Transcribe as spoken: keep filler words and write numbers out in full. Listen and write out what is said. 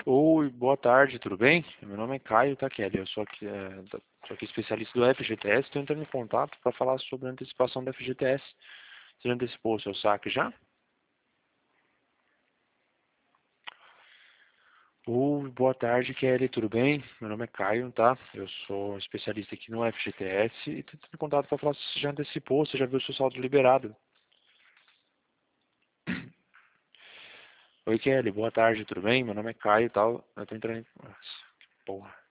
Oi, boa tarde, tudo bem? Meu nome é Caio, tá, Kelly? Eu sou aqui, é, da- sou aqui especialista do F G T S, estou entrando em contato para falar sobre a antecipação do F G T S. Você já antecipou o seu saque já? Oi, boa tarde, Kelly, tudo bem? Meu nome é Caio, tá? Eu sou especialista aqui no F G T S e estou entrando em contato para falar se você já antecipou, se você já viu o seu saldo liberado. Oi, Kelly, boa tarde, tudo bem? Meu nome é Caio e tal. Eu tô entrando em... Nossa, que porra.